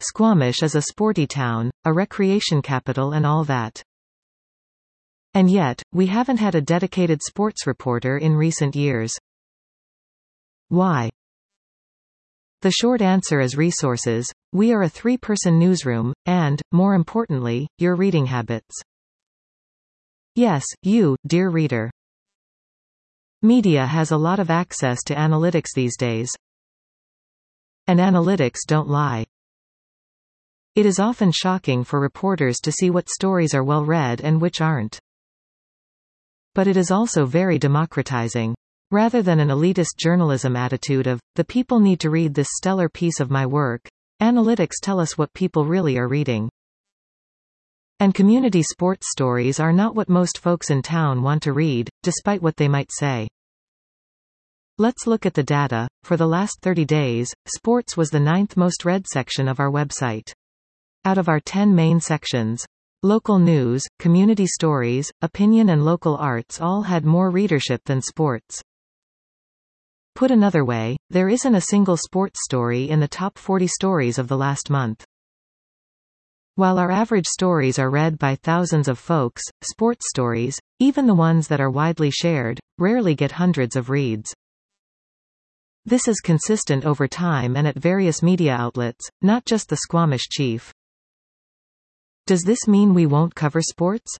Squamish is a sporty town, a recreation capital and all that. And yet, we haven't had a dedicated sports reporter in recent years. Why? The short answer is resources. We are a three-person newsroom, and, more importantly, your reading habits. Yes, you, dear reader. Media has a lot of access to analytics these days. And analytics don't lie. It is often shocking for reporters to see what stories are well read and which aren't. But it is also very democratizing. Rather than an elitist journalism attitude of, the people need to read this stellar piece of my work, analytics tell us what people really are reading. And community sports stories are not what most folks in town want to read, despite what they might say. Let's look at the data. For the last 30 days, sports was the 9th most read section of our website. Out of our 10 main sections, local news, community stories, opinion and local arts all had more readership than sports. Put another way, there isn't a single sports story in the top 40 stories of the last month. While our average stories are read by thousands of folks, sports stories, even the ones that are widely shared, rarely get hundreds of reads. This is consistent over time and at various media outlets, not just the Squamish Chief. Does this mean we won't cover sports?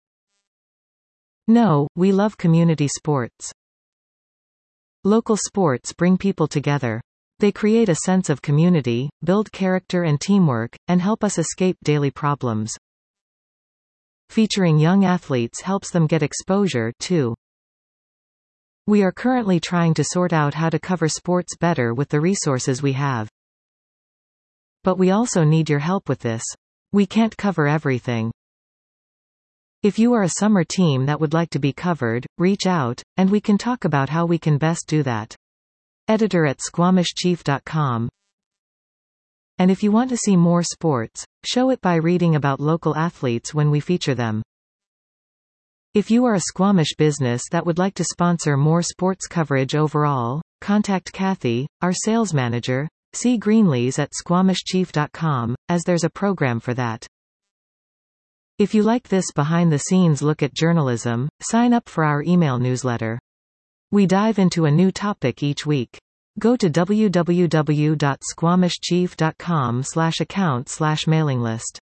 No, we love community sports. Local sports bring people together. They create a sense of community, build character and teamwork, and help us escape daily problems. Featuring young athletes helps them get exposure, too. We are currently trying to sort out how to cover sports better with the resources we have. But we also need your help with this. We can't cover everything. If you are a summer team that would like to be covered, reach out, and we can talk about how we can best do that. editor@squamishchief.com. And if you want to see more sports, show it by reading about local athletes when we feature them. If you are a Squamish business that would like to sponsor more sports coverage overall, contact Kathy, our sales manager. See Greenlees at squamishchief.com, as there's a program for that. If you like this behind-the-scenes look at journalism, sign up for our email newsletter. We dive into a new topic each week. Go to www.squamishchief.com/account/mailing list.